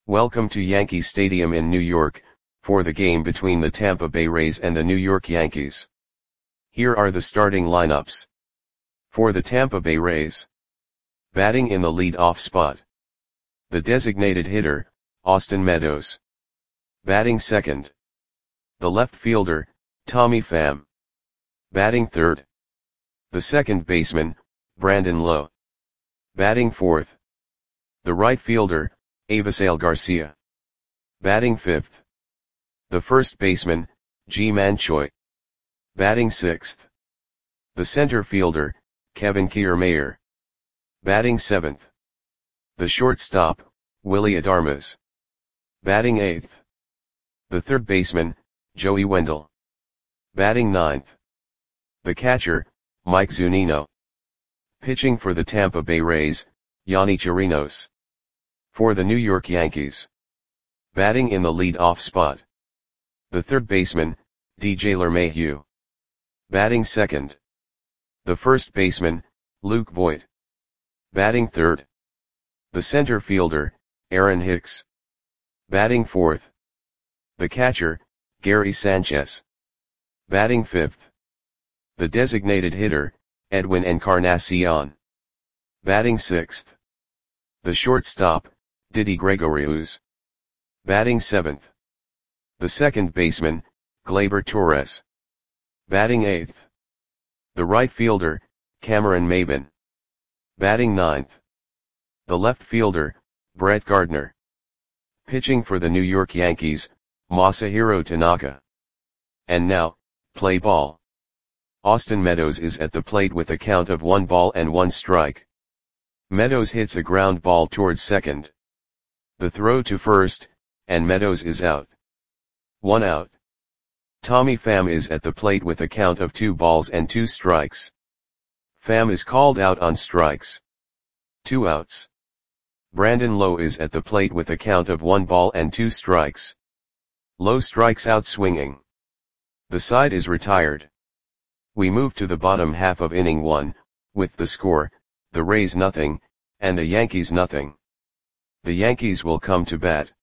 Welcome to Yankee Stadium in New York, for the game between the Tampa Bay Rays and the New York Yankees. Here are the starting lineups. For the Tampa Bay Rays. Batting in the lead-off spot. The designated hitter, Austin Meadows. Batting second. The left fielder, Tommy Pham. Batting third. The second baseman, Brandon Lowe. Batting fourth. The right fielder, Avisail Garcia. Batting fifth. The first baseman, Ji-Man Choi. Batting sixth. The center fielder, Kevin Kiermaier. Batting seventh. The shortstop, Willy Adames. Batting eighth. The third baseman, Joey Wendle. Batting ninth. The catcher, Mike Zunino. Pitching for the Tampa Bay Rays, Yonny Chirinos. For the New York Yankees. Batting in the lead-off spot. The third baseman, DJ LeMahieu. Batting second. The first baseman, Luke Voit. Batting third. The center fielder, Aaron Hicks. Batting fourth. The catcher, Gary Sanchez. Batting fifth. The designated hitter, Edwin Encarnacion. Batting sixth. The shortstop, Didi Gregorius. Batting seventh. The second baseman, Gleyber Torres. Batting eighth. The right fielder, Cameron Maybin. Batting ninth. The left fielder, Brett Gardner. Pitching for the New York Yankees, Masahiro Tanaka. And now, play ball. Austin Meadows is at the plate with a count of 1-1 strike. Meadows hits a ground ball towards second. The throw to first, and Meadows is out. 1 out. Tommy Pham is at the plate with a count of 2-2 strikes. Pham is called out on strikes. 2 outs. Brandon Lowe is at the plate with a count of 1-2 strikes. Lowe strikes out swinging. The side is retired. We move to the bottom half of inning 1, with the score, the Rays nothing, and the Yankees nothing. The Yankees will come to bat.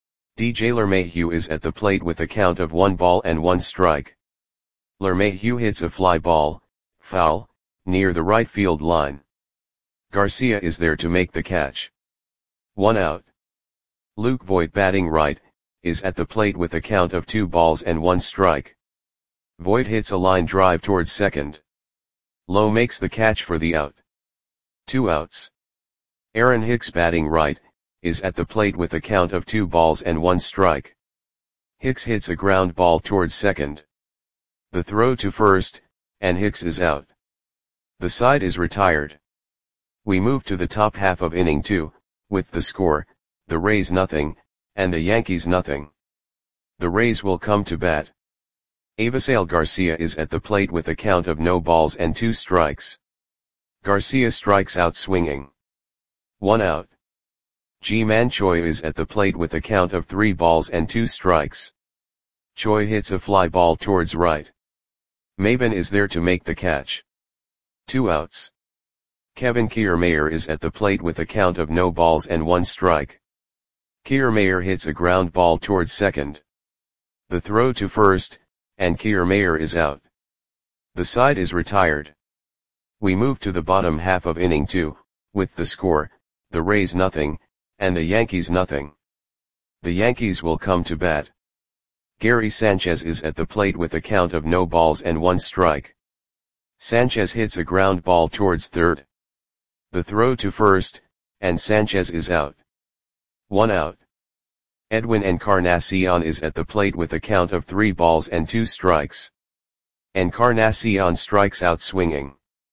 DJ LeMahieu is at the plate with a count of 1-1 strike. LeMahieu hits a fly ball, foul, near the right field line. Garcia is there to make the catch. 1 out. Luke Voit, batting right, is at the plate with a count of 2-1 strike. Voit hits a line drive towards second. Lowe makes the catch for the out. 2 outs. Aaron Hicks, batting right, is at the plate with a count of 2-1 strike. Hicks hits a ground ball towards second. The throw to first, and Hicks is out. The side is retired. We move to the top half of inning 2, with the score, the Rays nothing, and the Yankees nothing. The Rays will come to bat. Avisail Garcia is at the plate with a count of 0-2 strikes. Garcia strikes out swinging. 1 out. Ji-Man Choi is at the plate with a count of 3-2 strikes. Choi hits a fly ball towards right. Maybin is there to make the catch. 2 outs. Kevin Kiermaier is at the plate with a count of 0-1 strike. Kiermaier hits a ground ball towards second. The throw to first, and Kiermaier is out. The side is retired. We move to the bottom half of inning 2, with the score, the Rays nothing, and the Yankees nothing. The Yankees will come to bat. Gary Sanchez is at the plate with a count of 0-1 strike. Sanchez hits a ground ball towards third. The throw to first, and Sanchez is out. 1 out. Edwin Encarnacion is at the plate with a count of 3-2 strikes. Encarnacion strikes out swinging.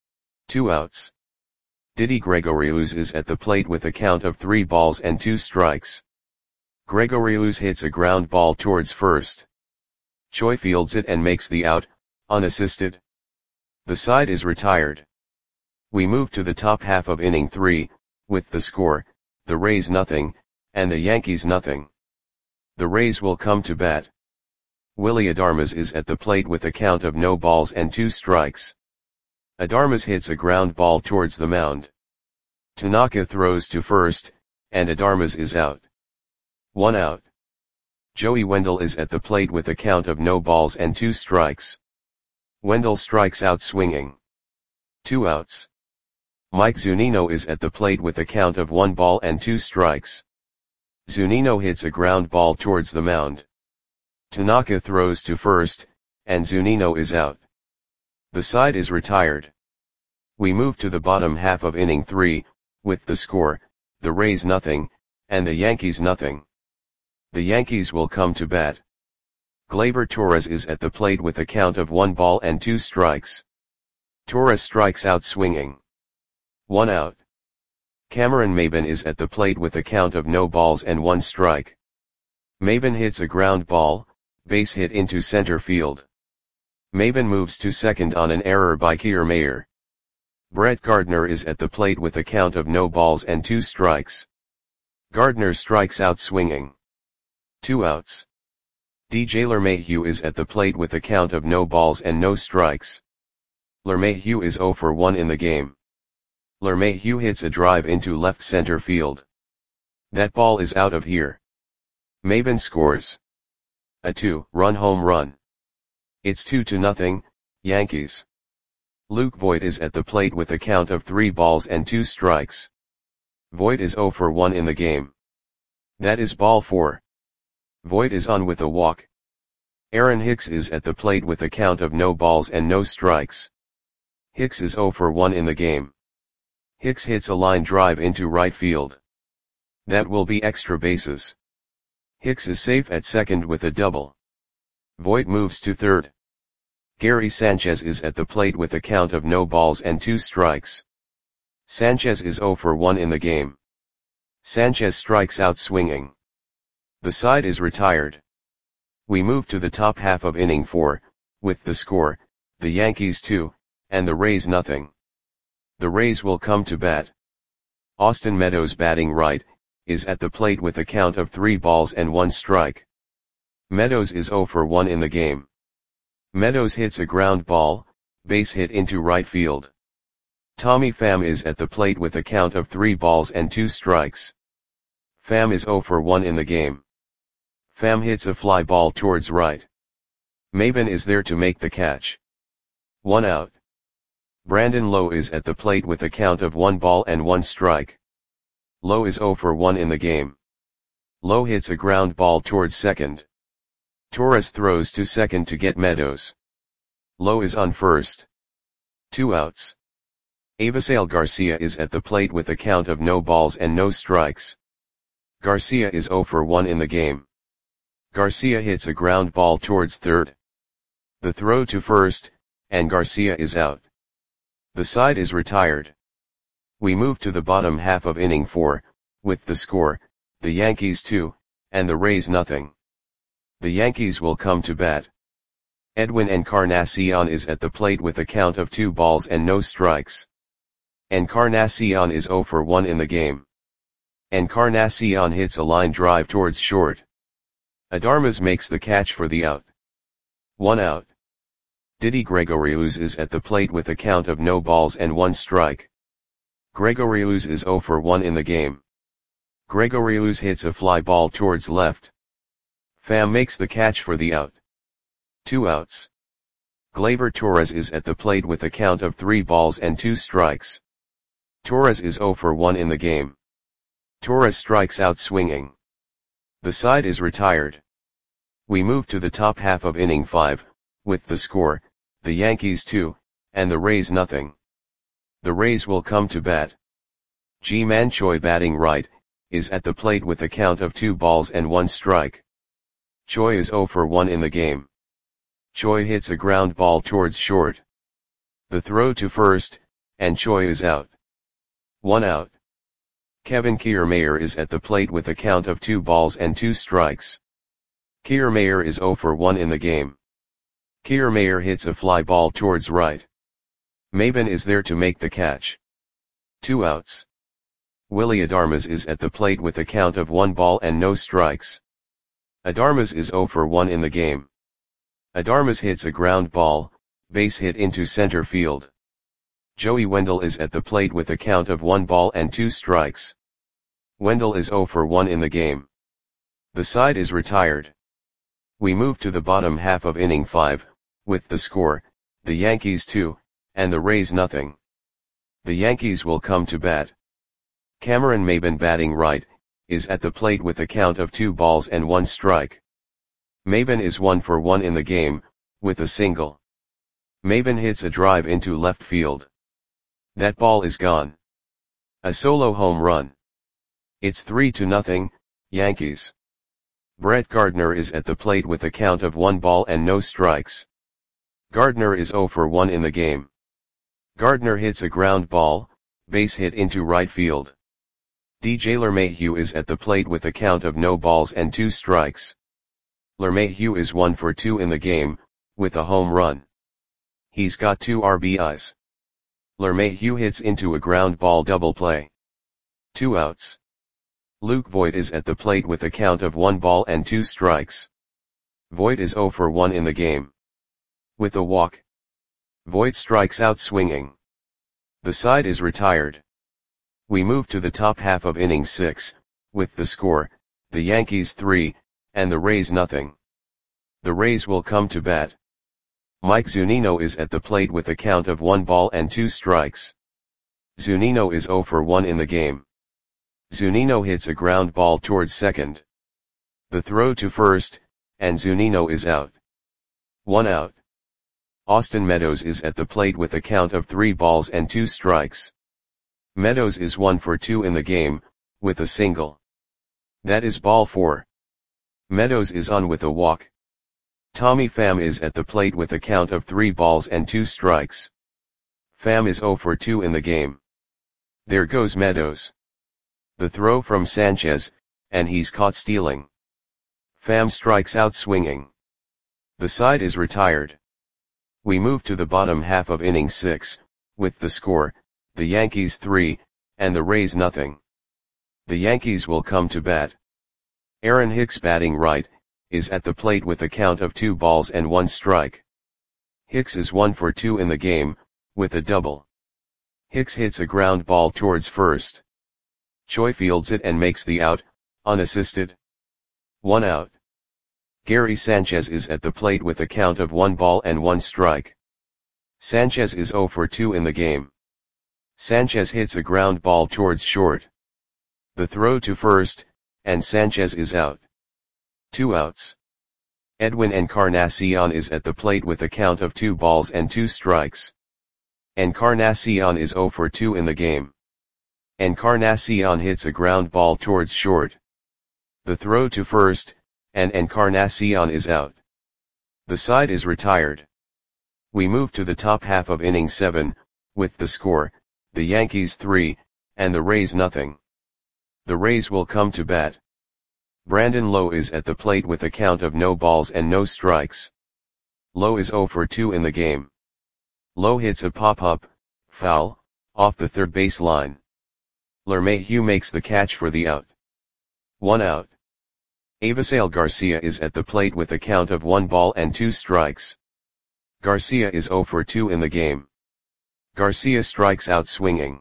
2 outs. Didi Gregorius is at the plate with a count of 3-2 strikes. Gregorius hits a ground ball towards first. Choi fields it and makes the out, unassisted. The side is retired. We move to the top half of inning 3, with the score, the Rays nothing, and the Yankees nothing. The Rays will come to bat. Willy Adames is at the plate with a count of 0-2 strikes. Adames hits a ground ball towards the mound. Tanaka throws to first, and Adames is out. 1 out. Joey Wendell is at the plate with a count of no balls and 2 strikes. Wendell strikes out swinging. 2 outs. Mike Zunino is at the plate with a count of 1 ball and 2 strikes. Zunino hits a ground ball towards the mound. Tanaka throws to first, and Zunino is out. The side is retired. We move to the bottom half of inning 3, with the score, the Rays nothing, and the Yankees nothing. The Yankees will come to bat. Gleyber Torres is at the plate with a count of 1 ball and 2 strikes. Torres strikes out swinging. 1 out. Cameron Maybin is at the plate with a count of no balls and 1 strike. Maybin hits a ground ball, base hit into center field. Maybin moves to second on an error by Kiermaier. Brett Gardner is at the plate with a count of no balls and 2 strikes. Gardner strikes out swinging. 2 outs. DJ LeMahieu is at the plate with a count of no balls and no strikes. LeMahieu is 0 for 1 in the game. LeMahieu hits a drive into left center field. That ball is out of here. Maybin scores a 2-run home run. It's 2-0, Yankees. Luke Voit is at the plate with a count of 3 balls and 2 strikes. Voit is 0 for 1 in the game. That is ball 4. Voit is on with a walk. Aaron Hicks is at the plate with a count of no balls and no strikes. Hicks is 0 for 1 in the game. Hicks hits a line drive into right field. That will be extra bases. Hicks is safe at second with a double. Voit moves to third. Gary Sanchez is at the plate with a count of no balls and 2 strikes. Sanchez is 0 for 1 in the game. Sanchez strikes out swinging. The side is retired. We move to the top half of inning 4, with the score, the Yankees 2, and the Rays nothing. The Rays will come to bat. Austin Meadows batting right, is at the plate with a count of 3 balls and 1 strike. Meadows is 0 for 1 in the game. Meadows hits a ground ball, base hit into right field. Tommy Pham is at the plate with a count of 3 balls and 2 strikes. Pham is 0 for 1 in the game. Pham hits a fly ball towards right. Maybin is there to make the catch. 1 out. Brandon Lowe is at the plate with a count of 1 ball and 1 strike. Lowe is 0 for 1 in the game. Lowe hits a ground ball towards second. Torres throws to second to get Meadows. Lowe is on first. 2 outs. Avisail Garcia is at the plate with a count of no balls and no strikes. Garcia is 0 for 1 in the game. Garcia hits a ground ball towards third. The throw to first, and Garcia is out. The side is retired. We move to the bottom half of inning 4, with the score, the Yankees 2, and the Rays nothing. The Yankees will come to bat. Edwin Encarnacion is at the plate with a count of 2 balls and no strikes. Encarnacion is 0 for 1 in the game. Encarnacion hits a line drive towards short. Adarmas makes the catch for the out. 1 out. Didi Gregorius is at the plate with a count of no balls and 1 strike. Gregorius is 0 for 1 in the game. Gregorius hits a fly ball towards left. Pham makes the catch for the out. 2 outs. Gleyber Torres is at the plate with a count of 3 balls and 2 strikes. Torres is 0 for 1 in the game. Torres strikes out swinging. The side is retired. We move to the top half of inning 5, with the score, the Yankees 2, and the Rays nothing. The Rays will come to bat. Ji-Man Choi batting right, is at the plate with a count of 2 balls and 1 strike. Choi is 0 for 1 in the game. Choi hits a ground ball towards short. The throw to first, and Choi is out. 1 out. Kevin Kiermaier is at the plate with a count of 2 balls and 2 strikes. Kiermaier is 0 for 1 in the game. Kiermaier hits a fly ball towards right. Maybin is there to make the catch. 2 outs. Willy Adarmas is at the plate with a count of 1 ball and no strikes. Adarmas is 0 for 1 in the game. Adarmas hits a ground ball, base hit into center field. Joey Wendell is at the plate with a count of 1 ball and 2 strikes. Wendell is 0 for 1 in the game. The side is retired. We move to the bottom half of inning 5, with the score, the Yankees 2, and the Rays nothing. The Yankees will come to bat. Cameron Maybin, batting right, is at the plate with a count of 2 balls and 1 strike. Maybin is 1 for 1 in the game, with a single. Maybin hits a drive into left field. That ball is gone. A solo home run. It's 3-0, Yankees. Brett Gardner is at the plate with a count of 1 ball and no strikes. Gardner is 0 for 1 in the game. Gardner hits a ground ball, base hit into right field. DJ LeMahieu is at the plate with a count of no balls and 2 strikes. LeMahieu is 1 for 2 in the game, with a home run. He's got 2 RBIs. LeMahieu hits into a ground ball double play. 2 outs. Luke Voit is at the plate with a count of 1 ball and 2 strikes. Voit is 0 for 1 in the game. With a walk. Voit strikes out swinging. The side is retired. We move to the top half of inning 6, with the score, the Yankees 3, and the Rays nothing. The Rays will come to bat. Mike Zunino is at the plate with a count of 1 ball and 2 strikes. Zunino is 0 for 1 in the game. Zunino hits a ground ball towards second. The throw to first, and Zunino is out. 1 out. Austin Meadows is at the plate with a count of 3 balls and 2 strikes. Meadows is 1 for 2 in the game, with a single. That is ball 4. Meadows is on with a walk. Tommy Pham is at the plate with a count of 3 balls and 2 strikes. Pham is 0 for 2 in the game. There goes Meadows. The throw from Sanchez, and he's caught stealing. Pham strikes out swinging. The side is retired. We move to the bottom half of inning 6, with the score, the Yankees 3, and the Rays nothing. The Yankees will come to bat. Aaron Hicks, batting right, is at the plate with a count of 2 balls and 1 strike. Hicks is 1 for 2 in the game, with a double. Hicks hits a ground ball towards first. Choi fields it and makes the out, unassisted. 1 out. Gary Sanchez is at the plate with a count of 1 ball and 1 strike. Sanchez is 0 for 2 in the game. Sanchez hits a ground ball towards short. The throw to first, and Sanchez is out. 2 outs. Edwin Encarnacion is at the plate with a count of 2 balls and 2 strikes. Encarnacion is 0 for 2 in the game. Encarnacion hits a ground ball towards short. The throw to first, and Encarnacion is out. The side is retired. We move to the top half of inning 7, with the score, the Yankees 3, and the Rays nothing. The Rays will come to bat. Brandon Lowe is at the plate with a count of no balls and no strikes. Lowe is 0 for 2 in the game. Lowe hits a pop-up, foul, off the third base line. LeMahieu makes the catch for the out. 1 out. Avisail Garcia is at the plate with a count of 1 ball and 2 strikes. Garcia is 0 for 2 in the game. Garcia strikes out swinging.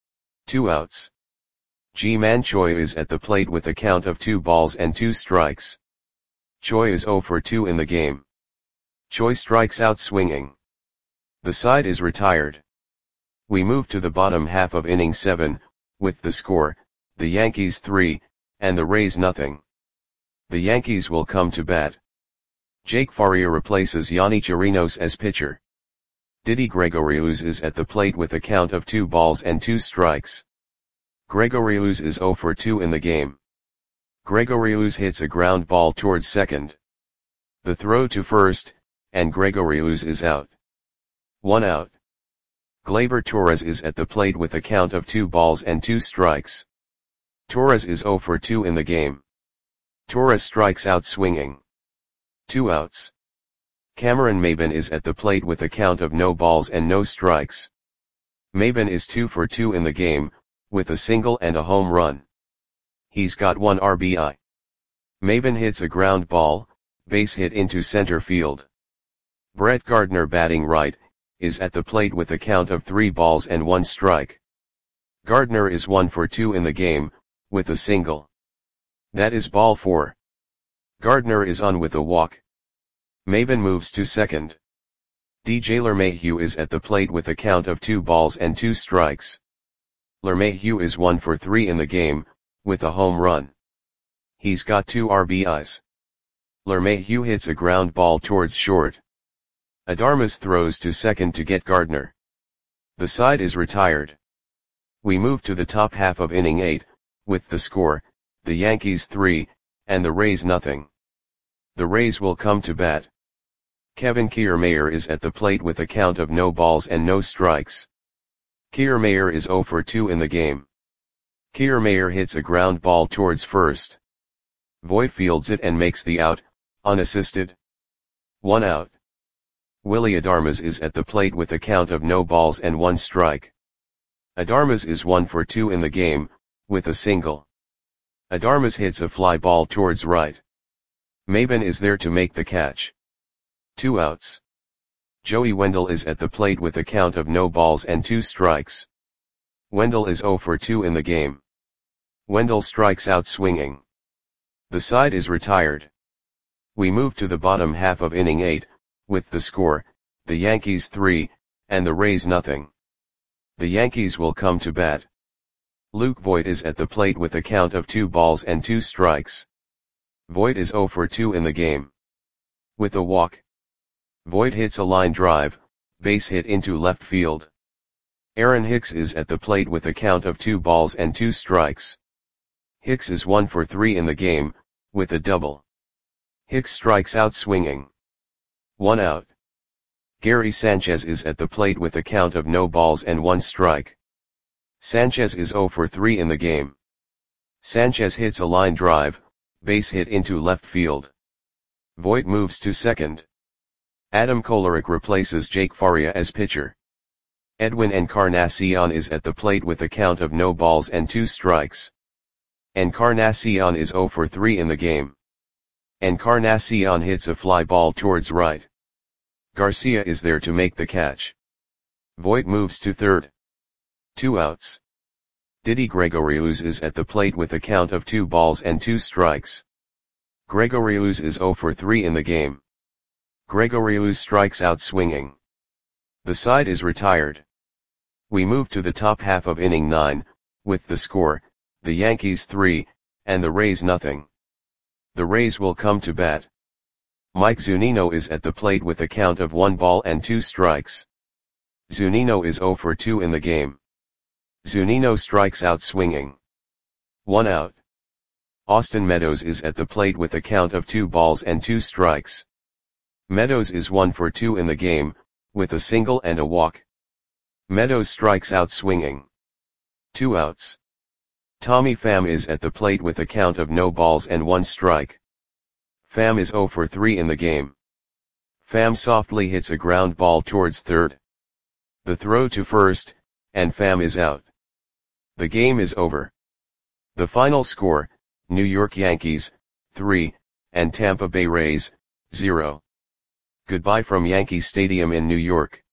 2 outs. Ji-Man Choi is at the plate with a count of 2 balls and 2 strikes. Choi is 0 for 2 in the game. Choi strikes out swinging. The side is retired. We move to the bottom half of inning 7, with the score, the Yankees 3, and the Rays nothing. The Yankees will come to bat. Jake Faria replaces Yonny Chirinos as pitcher. Didi Gregorius is at the plate with a count of 2 balls and 2 strikes. Gregorius is 0 for 2 in the game. Gregorius hits a ground ball towards second. The throw to first, and Gregorius is out. 1 out. Gleyber Torres is at the plate with a count of 2 balls and 2 strikes. Torres is 0 for 2 in the game. Torres strikes out swinging. 2 outs. Cameron Maybin is at the plate with a count of no balls and no strikes. Maybin is 2 for 2 in the game, with a single and a home run. He's got 1 RBI. Maybin hits a ground ball, base hit into center field. Brett Gardner, batting right, is at the plate with a count of 3 balls and 1 strike. Gardner is 1 for 2 in the game, with a single. That is ball 4. Gardner is on with a walk. Maybin moves to second. DJ LeMahieu is at the plate with a count of 2 balls and 2 strikes. LeMahieu is 1 for 3 in the game, with a home run. He's got 2 RBIs. LeMahieu hits a ground ball towards short. Adarmas throws to second to get Gardner. The side is retired. We move to the top half of inning 8, with the score, the Yankees 3, and the Rays nothing. The Rays will come to bat. Kevin Kiermaier is at the plate with a count of no balls and no strikes. Kiermaier is 0 for 2 in the game. Kiermaier hits a ground ball towards first. Voit fields it and makes the out, unassisted. 1 out. Willy Adarmas is at the plate with a count of no balls and 1 strike. Adarmas is 1 for 2 in the game, with a single. Adarmas hits a fly ball towards right. Maybin is there to make the catch. 2 outs. Joey Wendle is at the plate with a count of no balls and 2 strikes. Wendle is 0 for 2 in the game. Wendle strikes out swinging. The side is retired. We move to the bottom half of inning 8, with the score, the Yankees 3, and the Rays nothing. The Yankees will come to bat. Luke Voit is at the plate with a count of 2 balls and 2 strikes. Voit is 0 for 2 in the game. With a walk. Voit hits a line drive, base hit into left field. Aaron Hicks is at the plate with a count of 2 balls and 2 strikes. Hicks is 1 for 3 in the game, with a double. Hicks strikes out swinging. 1 out. Gary Sanchez is at the plate with a count of no balls and 1 strike. Sanchez is 0 for 3 in the game. Sanchez hits a line drive, base hit into left field. Voit moves to second. Adam Kolarek replaces Jake Faria as pitcher. Edwin Encarnacion is at the plate with a count of no balls and 2 strikes. Encarnacion is 0 for 3 in the game. Encarnacion hits a fly ball towards right. Garcia is there to make the catch. Voit moves to third. 2 outs. Didi Gregorius is at the plate with a count of 2 balls and 2 strikes. Gregorius is 0 for 3 in the game. Gregorius strikes out swinging. The side is retired. We move to the top half of inning 9, with the score, the Yankees 3, and the Rays nothing. The Rays will come to bat. Mike Zunino is at the plate with a count of 1 ball and 2 strikes. Zunino is 0 for 2 in the game. Zunino strikes out swinging. 1 out. Austin Meadows is at the plate with a count of 2 balls and 2 strikes. Meadows is 1 for 2 in the game, with a single and a walk. Meadows strikes out swinging. 2 outs. Tommy Pham is at the plate with a count of no balls and 1 strike. Pham is 0 for 3 in the game. Pham softly hits a ground ball towards third. The throw to first, and Pham is out. The game is over. The final score, New York Yankees, 3, and Tampa Bay Rays, 0. Goodbye from Yankee Stadium in New York.